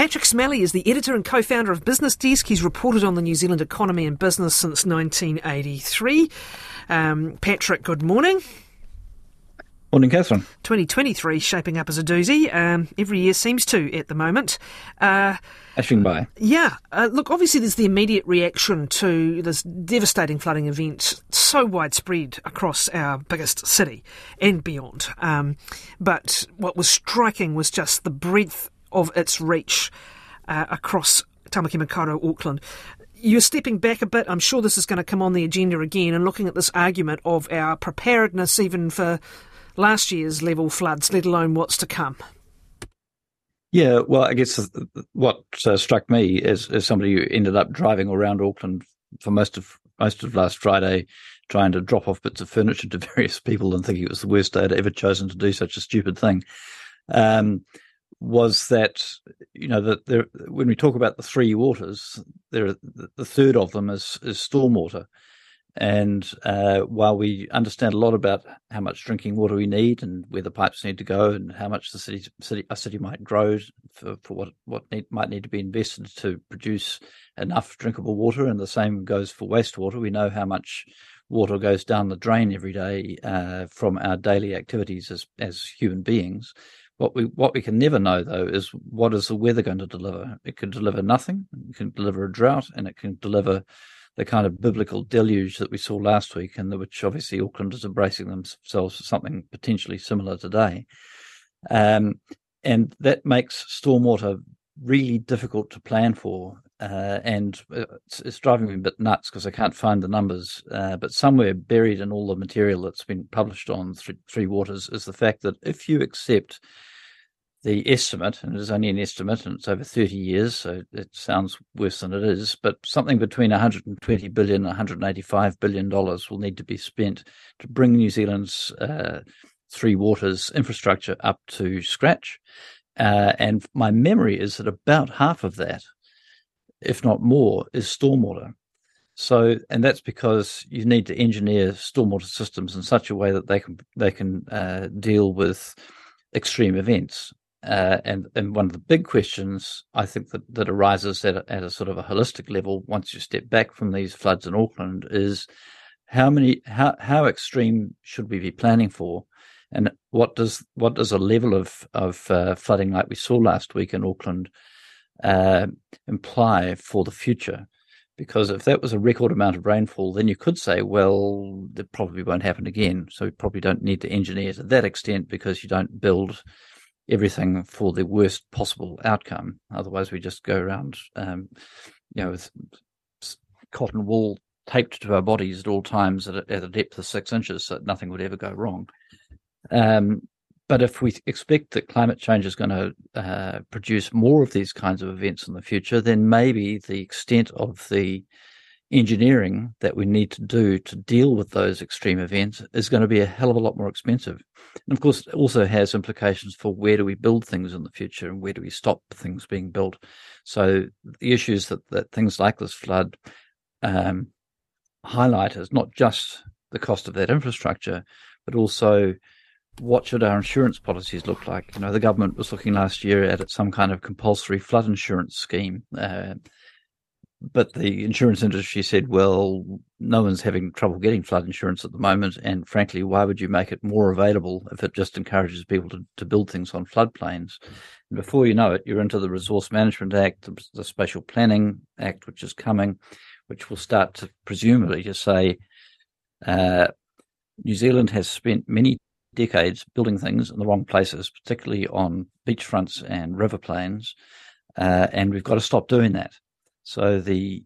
Patrick Smalley is the editor and co-founder of Business Desk. He's reported on the New Zealand economy and business since 1983. Patrick, good morning. Morning, Catherine. 2023 shaping up as a doozy. Every year seems to at the moment. Ashing by. Yeah. Look, obviously there's the immediate reaction to this devastating flooding event, so widespread across our biggest city and beyond. But what was striking was just the breadth of its reach across Tamaki Makaurau, Auckland. You're stepping back a bit. I'm sure this is going to come on the agenda again, and looking at this argument of our preparedness even for last year's level floods, let alone what's to come. Yeah, well, I guess what struck me as somebody who ended up driving around Auckland for most of last Friday, trying to drop off bits of furniture to various people and thinking it was the worst day I'd ever chosen to do such a stupid thing, was that, you know, that when we talk about the three waters, the third of them is stormwater. And while we understand a lot about how much drinking water we need and where the pipes need to go and how much a city might grow for what might need to be invested to produce enough drinkable water, and the same goes for wastewater, we know how much water goes down the drain every day from our daily activities as human beings. What we can never know, though, is what is the weather going to deliver. It can deliver nothing, it can deliver a drought, and it can deliver the kind of biblical deluge that we saw last week, and which obviously Auckland is embracing themselves for something potentially similar today. And that makes stormwater really difficult to plan for. And it's driving me a bit nuts because I can't find the numbers. But somewhere buried in all the material that's been published on Three Waters is the fact that if you accept the estimate, and it is only an estimate, and it's over 30 years, so it sounds worse than it is, but something between $120 billion and $185 billion will need to be spent to bring New Zealand's Three Waters infrastructure up to scratch. And my memory is that about half of that, if not more, is stormwater. So, and that's because you need to engineer stormwater systems in such a way that they can deal with extreme events. And one of the big questions I think that arises at a sort of a holistic level once you step back from these floods in Auckland is how how extreme should we be planning for, and what does a level of flooding like we saw last week in Auckland imply for the future? Because if that was a record amount of rainfall, then you could say, well, that probably won't happen again. So we probably don't need to engineer to that extent because you don't build everything for the worst possible outcome. Otherwise, we just go around, with cotton wool taped to our bodies at all times at a depth of 6 inches, so nothing would ever go wrong. But if we expect that climate change is going to produce more of these kinds of events in the future, then maybe the extent of the engineering that we need to do to deal with those extreme events is going to be a hell of a lot more expensive. And of course, it also has implications for where do we build things in the future and where do we stop things being built. So the issues that things like this flood highlight is not just the cost of that infrastructure, but also what should our insurance policies look like? You know, the government was looking last year at some kind of compulsory flood insurance scheme. But the insurance industry said, well, no one's having trouble getting flood insurance at the moment. And frankly, why would you make it more available if it just encourages people to build things on floodplains? And before you know it, you're into the Resource Management Act, the Spatial Planning Act, which is coming, which will start to presumably to say New Zealand has spent many decades building things in the wrong places, particularly on beachfronts and river plains, and we've got to stop doing that. So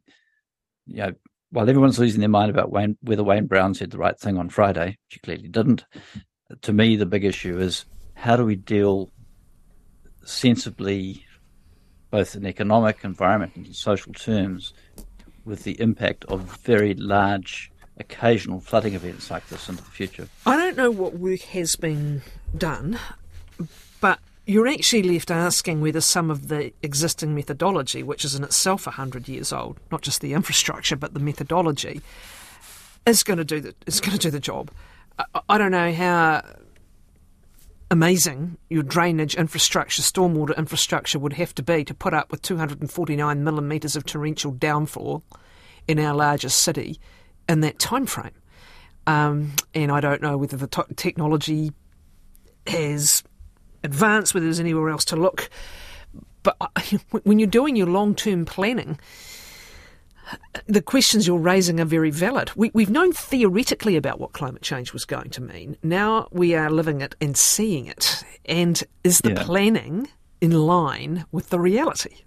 while everyone's losing their mind about whether Wayne Brown said the right thing on Friday, which he clearly didn't, to me the big issue is how do we deal sensibly, both in economic, environment and social terms, with the impact of very large occasional flooding events like this into the future. I don't know what work has been done, but you're actually left asking whether some of the existing methodology, which is in itself 100 years old, not just the infrastructure, but the methodology, is going to do the job. I don't know how amazing your drainage infrastructure, stormwater infrastructure would have to be to put up with 249 millimetres of torrential downfall in our largest city in that time frame. And I don't know whether the technology has advanced, whether there's anywhere else to look. But when you're doing your long-term planning, the questions you're raising are very valid. We've known theoretically about what climate change was going to mean. Now we are living it and seeing it. And is the planning in line with the reality?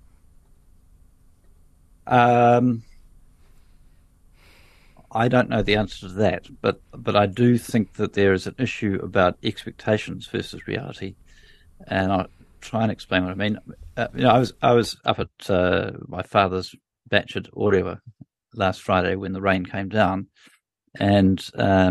I don't know the answer to that, but I do think that there is an issue about expectations versus reality, and I'll try and explain what I mean. I was up at my father's batch at Orewa last Friday when the rain came down, and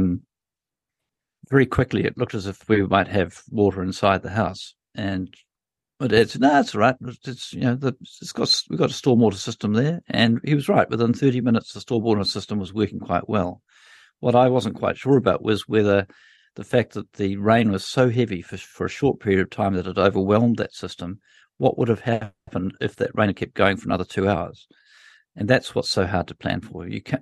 very quickly it looked as if we might have water inside the house. And my dad said, "No, it's all right. We've got a stormwater system there." And he was right. Within 30 minutes, the stormwater system was working quite well. What I wasn't quite sure about was whether the fact that the rain was so heavy for a short period of time that it overwhelmed that system, what would have happened if that rain had kept going for another 2 hours? And that's what's so hard to plan for.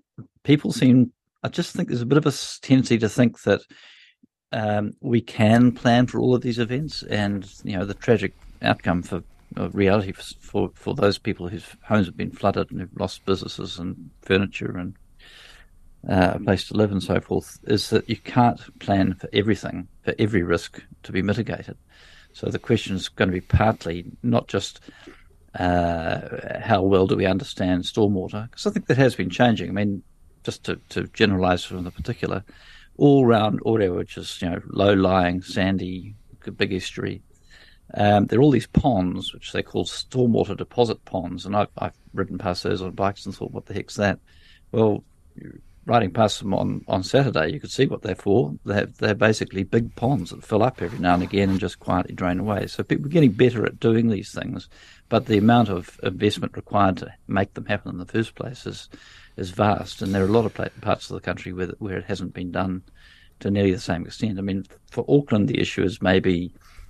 I just think there's a bit of a tendency to think that we can plan for all of these events, and the tragic outcome for reality for those people whose homes have been flooded and who've lost businesses and furniture and a place to live and so forth, is that you can't plan for everything, for every risk to be mitigated. So the question is going to be partly not just how well do we understand stormwater, because I think that has been changing. I mean, just to generalise from the particular, all around Orewa, which is low-lying, sandy, big estuary, there are all these ponds, which they call stormwater deposit ponds, and I've ridden past those on bikes and thought, what the heck's that? Well, riding past them on Saturday, you could see what they're for. They're basically big ponds that fill up every now and again and just quietly drain away. So people are getting better at doing these things, but the amount of investment required to make them happen in the first place is vast, and there are a lot of parts of the country where it hasn't been done to nearly the same extent. I mean, for Auckland, the issue is maybe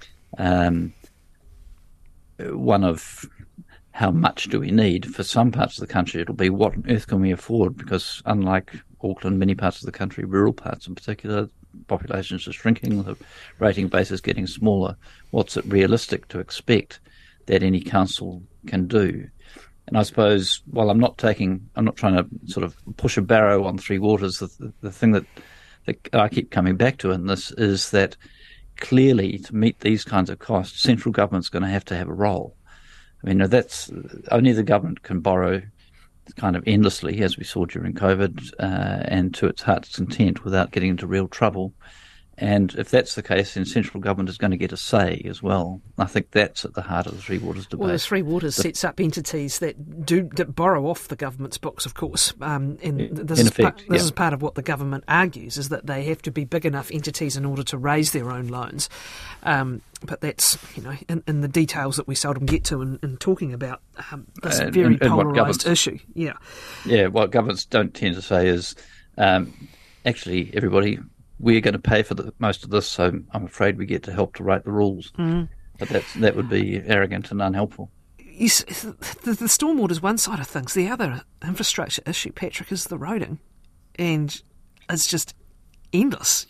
one of how much do we need. For some parts of the country, it'll be what on earth can we afford, because unlike Auckland, many parts of the country, rural parts in particular, populations are shrinking, the rating base is getting smaller. What's it realistic to expect that any council can do? And I suppose, while I'm not trying to sort of push a barrow on Three Waters, the thing that I keep coming back to in this is that clearly, to meet these kinds of costs, central government's going to have a role. I mean, that's only the government can borrow kind of endlessly, as we saw during COVID, and to its heart's content without getting into real trouble. And if that's the case, then central government is going to get a say as well. I think that's at the heart of the Three Waters debate. Well, the Three Waters sets up entities that borrow off the government's books, of course. This is part of what the government argues, is that they have to be big enough entities in order to raise their own loans. But that's, in the details that we seldom get to in talking about this very polarised issue. Yeah. Yeah, what governments don't tend to say is, actually, everybody, we're going to pay for most of this, so I'm afraid we get to help to write the rules. Mm. But that would be arrogant and unhelpful. The stormwater is one side of things. The other infrastructure issue, Patrick, is the roading. And it's just endless,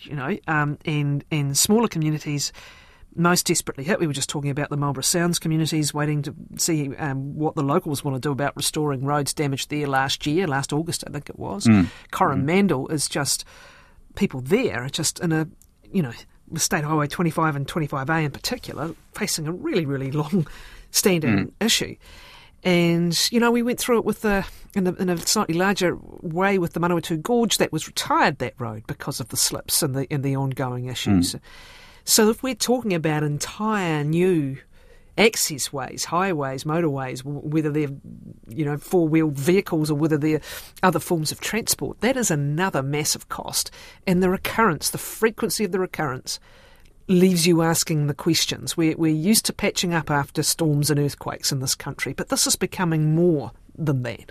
and smaller communities most desperately hit. We were just talking about the Marlborough Sounds communities, waiting to see what the locals want to do about restoring roads damaged there last August, I think it was. Coromandel is just... People there are just in a, State Highway 25 and 25A in particular, facing a really, really long-standing issue. And, we went through it in a slightly larger way with the Manawatu Gorge that was retired, that road, because of the slips and the ongoing issues. So if we're talking about entire new access ways, highways, motorways, whether they're, four-wheeled vehicles or whether they're other forms of transport, that is another massive cost. And the frequency of the recurrence leaves you asking the questions. We're used to patching up after storms and earthquakes in this country, but this is becoming more than that.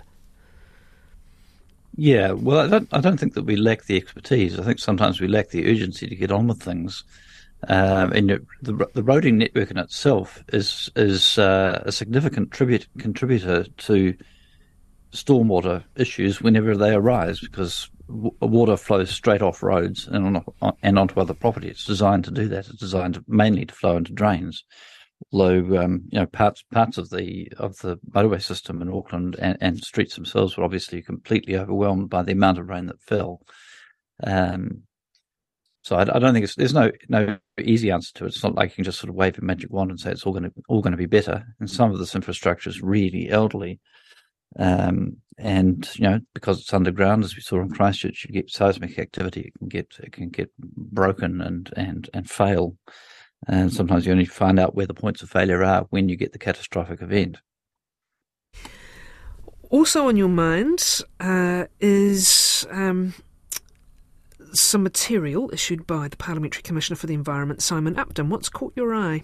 Yeah, well, I don't think that we lack the expertise. I think sometimes we lack the urgency to get on with things. And the roading network in itself is a significant contributor to stormwater issues whenever they arise, because water flows straight off roads and onto other property. It's designed to do that. It's designed mainly to flow into drains. Although parts of the motorway system in Auckland and streets themselves were obviously completely overwhelmed by the amount of rain that fell. So I don't think there's no easy answer to it. It's not like you can just sort of wave a magic wand and say it's all going to be better. And some of this infrastructure is really elderly, and because it's underground, as we saw in Christchurch, you get seismic activity. It can get broken and fail. And sometimes you only find out where the points of failure are when you get the catastrophic event. Also on your mind is some material issued by the Parliamentary Commissioner for the Environment, Simon Upton. What's caught your eye?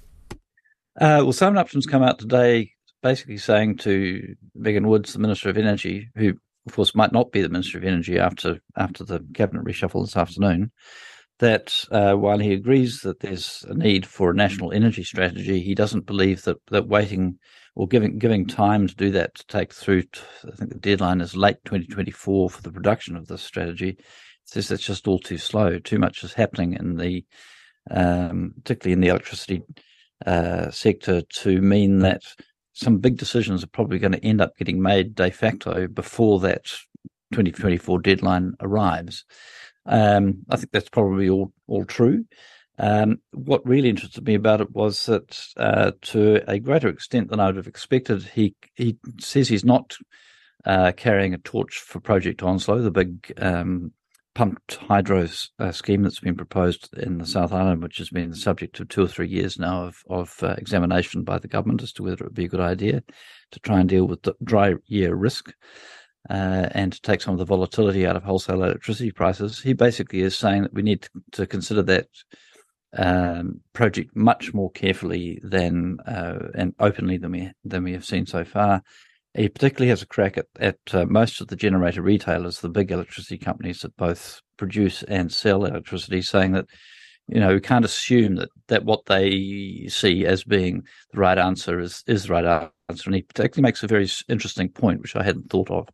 Well, Simon Upton's come out today basically saying to Megan Woods, the Minister of Energy, who of course might not be the Minister of Energy after the cabinet reshuffle this afternoon, that while he agrees that there's a need for a national energy strategy, he doesn't believe that waiting or giving time to do that to take through to, I think the deadline is late 2024 for the production of this strategy. Says it's just all too slow. Too much is happening in the, particularly in the electricity sector, to mean that some big decisions are probably going to end up getting made de facto before that 2024 deadline arrives. I think that's probably all true. What really interested me about it was that, to a greater extent than I would have expected, he says he's not carrying a torch for Project Onslow, the big pumped hydro scheme that's been proposed in the South Island, which has been the subject of 2 or 3 years now of examination by the government as to whether it would be a good idea to try and deal with the dry year risk and to take some of the volatility out of wholesale electricity prices. He basically is saying that we need to consider that project much more carefully and openly than we have seen so far. He particularly has a crack at most of the generator retailers, the big electricity companies that both produce and sell electricity, saying that, we can't assume that what they see as being the right answer is the right answer. And he particularly makes a very interesting point, which I hadn't thought of,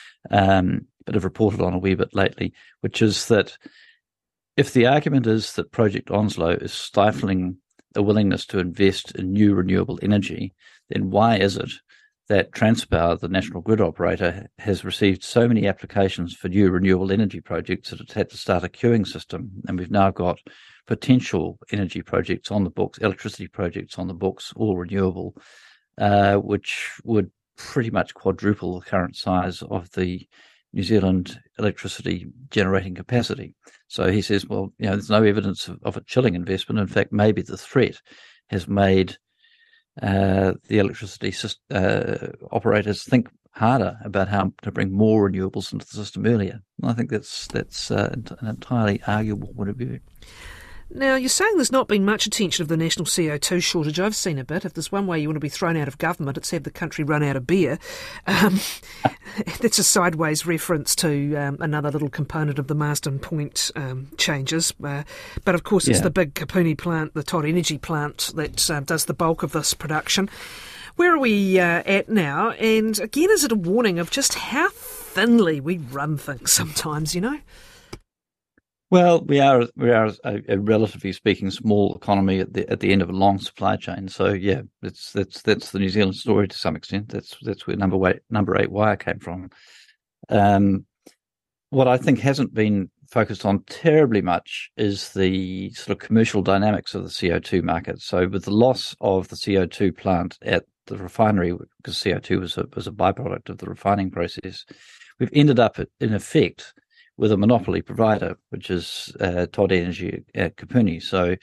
but have reported on a wee bit lately, which is that if the argument is that Project Onslow is stifling a willingness to invest in new renewable energy, then why is it that Transpower, the national grid operator, has received so many applications for new renewable energy projects that it's had to start a queuing system? And we've now got potential energy projects on the books, electricity projects on the books, all renewable, which would pretty much quadruple the current size of the New Zealand electricity generating capacity. So he says, well, there's no evidence of a chilling investment. In fact, maybe the threat has made the electricity operators think harder about how to bring more renewables into the system earlier. And I think that's an entirely arguable point of view. Now, you're saying there's not been much attention of the national CO2 shortage. I've seen a bit. If there's one way you want to be thrown out of government, it's have the country run out of beer. That's a sideways reference to another little component of the Marsden Point changes. But of course, it's the big Kapuni plant, the Todd Energy plant, that does the bulk of this production. Where are we at now? And again, is it a warning of just how thinly we run things sometimes, Well, we are a relatively speaking small economy at the end of a long supply chain. So yeah, that's the New Zealand story to some extent. That's where number 8 wire came from. What I think hasn't been focused on terribly much is the sort of commercial dynamics of the CO2 market. So with the loss of the CO2 plant at the refinery, because CO2 was a byproduct of the refining process, we've ended up in effect with a monopoly provider, which is Todd Energy at Kapuni. So,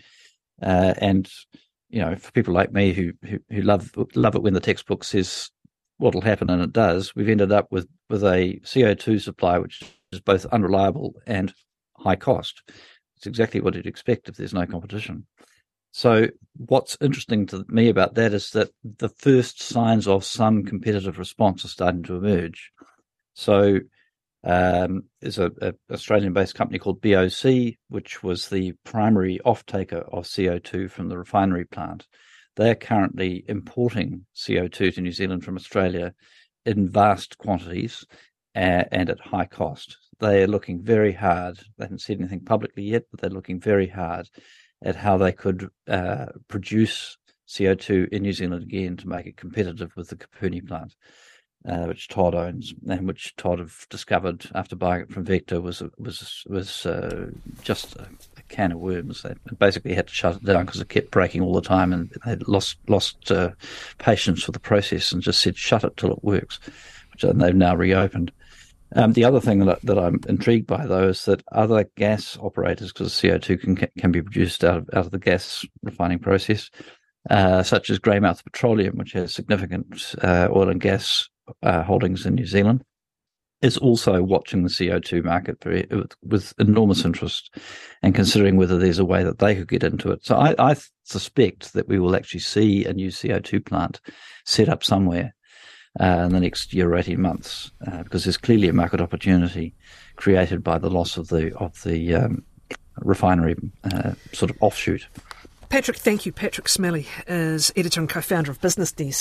for people like me who love it when the textbook says what'll happen, and it does, we've ended up with a CO2 supply which is both unreliable and high cost. It's exactly what you'd expect if there's no competition. So what's interesting to me about that is that the first signs of some competitive response are starting to emerge. So is a Australian-based company called BOC, which was the primary off-taker of CO2 from the refinery plant. They're currently importing CO2 to New Zealand from Australia in vast quantities and at high cost. They are looking very hard. They haven't said anything publicly yet, but they're looking very hard at how they could produce CO2 in New Zealand again to make it competitive with the Kapuni plant, which Todd owns, and which Todd have discovered after buying it from Vector was just a can of worms. They basically had to shut it down because it kept breaking all the time, and they lost patience with the process and just said shut it till it works, which they've now reopened. The other thing that I'm intrigued by, though, is that other gas operators, because CO2 can be produced out of the gas refining process, such as Greymouth Petroleum, which has significant oil and gas holdings in New Zealand, is also watching the CO2 market with enormous interest and considering whether there's a way that they could get into it. So I suspect that we will actually see a new CO2 plant set up somewhere in the next year or 18 months, because there's clearly a market opportunity created by the loss of the refinery sort of offshoot. Patrick, thank you. Patrick Smellie is editor and co-founder of Business Desk.